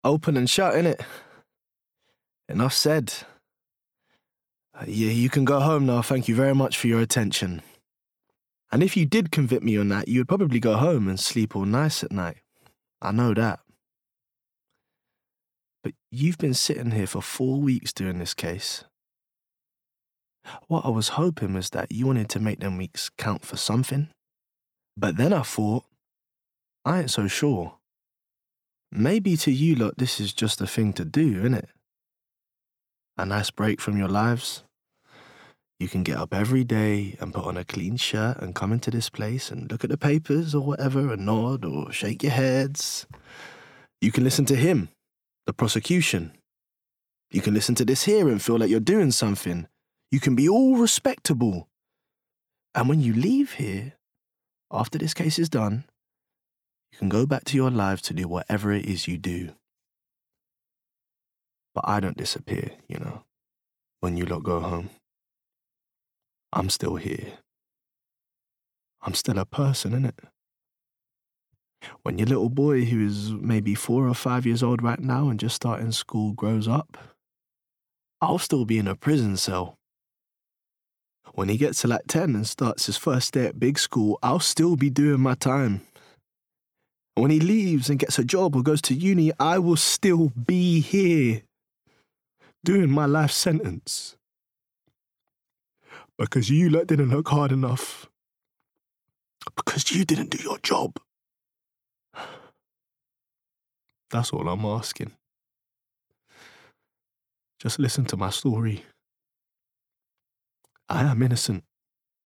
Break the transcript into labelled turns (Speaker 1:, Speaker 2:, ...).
Speaker 1: Open and shut, innit? Enough said. Yeah, you can go home now. Thank you very much for your attention. And if you did convict me on that, you would probably go home and sleep all nice at night. I know that. But you've been sitting here for 4 weeks doing this case. What I was hoping was that you wanted to make them weeks count for something. But then I thought, I ain't so sure. Maybe to you lot this is just a thing to do, innit? A nice break from your lives. You can get up every day and put on a clean shirt and come into this place and look at the papers or whatever and nod or shake your heads. You can listen to him, the prosecution. You can listen to this here and feel like you're doing something. You can be all respectable. And when you leave here, after this case is done, you can go back to your lives to do whatever it is you do. But I don't disappear, when you lot go home. I'm still here. I'm still a person, innit? When your little boy, who is maybe 4 or 5 years old right now and just starting school, grows up, I'll still be in a prison cell. When he gets to like 10 and starts his first day at big school, I'll still be doing my time. When he leaves and gets a job or goes to uni, I will still be here, doing my life sentence. Because you lot didn't look hard enough. Because you didn't do your job. That's all I'm asking. Just listen to my story. I am innocent.